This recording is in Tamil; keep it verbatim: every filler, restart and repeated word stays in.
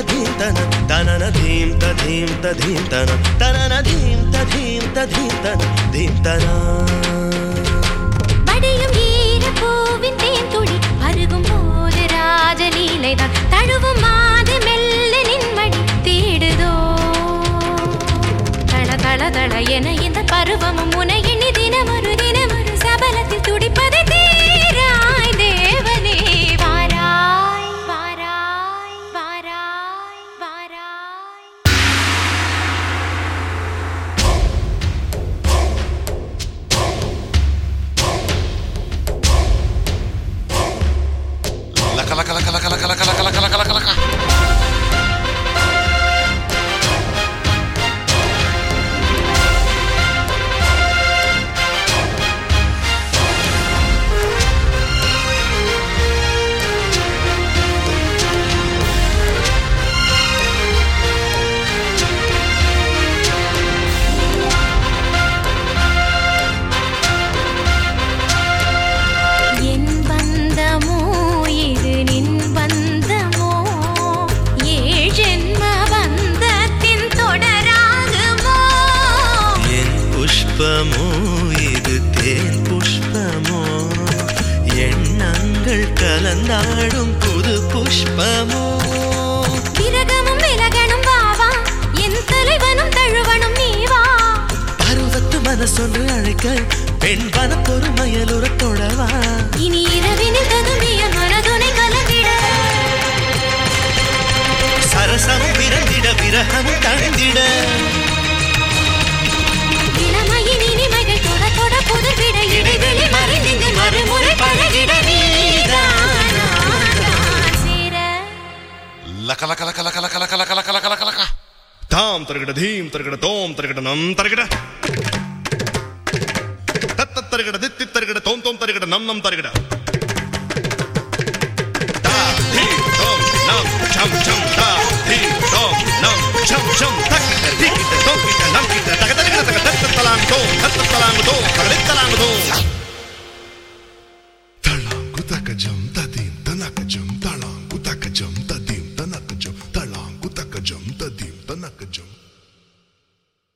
ததீம் தன தனன தீம் ததீம் ததீம் தன தனன தீம் ததீம் ததீம் தன தீம் தனா வடியும் ஈர பூவின் தேன் துளி பருகும் போது ராஜலீலைதான் தழுவும் மாது மெல்ல நின்மடி தேடுதோ தள தள தள என இந்த பருவமும் முனை எண்ணி தினமொரு தினமொரு சபலத்தில் துடிப்பதை தீராய் தேவனே வாராய் வாராய் வாராய் வாராய் லக்க லக்க லக்க லக்க லக்க லக்க லக்க லக்க லக்க லக்க புஷ்பமோ இது தேன் புஷ்பமோ எண்ணங்கள் கலந்தாடும் புது புஷ்பமோ விரகமும் விலகனும் வாவா என் தலைவனும் தழுவனும் நீவா பருவத்து மனசொன்று அழைக்க பெண் வன பொறுமையலுற தொடவா இனி இரவினில் ததுமிய மனதுனை கலந்திட சரசமும் விரந்திட விரகமும் தணிந்திட இடைவெளி மறைந்து மறுமுறை பழகிட லக்க லக்க லக்க லக்க லக்க லக்க லக்க லக்க லக்க லக்க லக்க தாம் தருகிட தீம் தருகிட தோம் தருகிட நம் தருகிட தத்த தருகிட தித்தி தருகிட தோம் தோம் தருகிட நம் நம் தருகிட தா தீம் தோம் நம் சம் சம் தா தீம் தோம் நம் சம் சம் தக்கிட்ட திக்கிட்ட தோக்கிட்ட நம் கிட்ட தக தருகிட தக தத்த தலாங்கு தோம் தத்த தலாங்கு தோம் தகலித்தலாங்கு தோம் தலாங்கு தக ஜம் ததி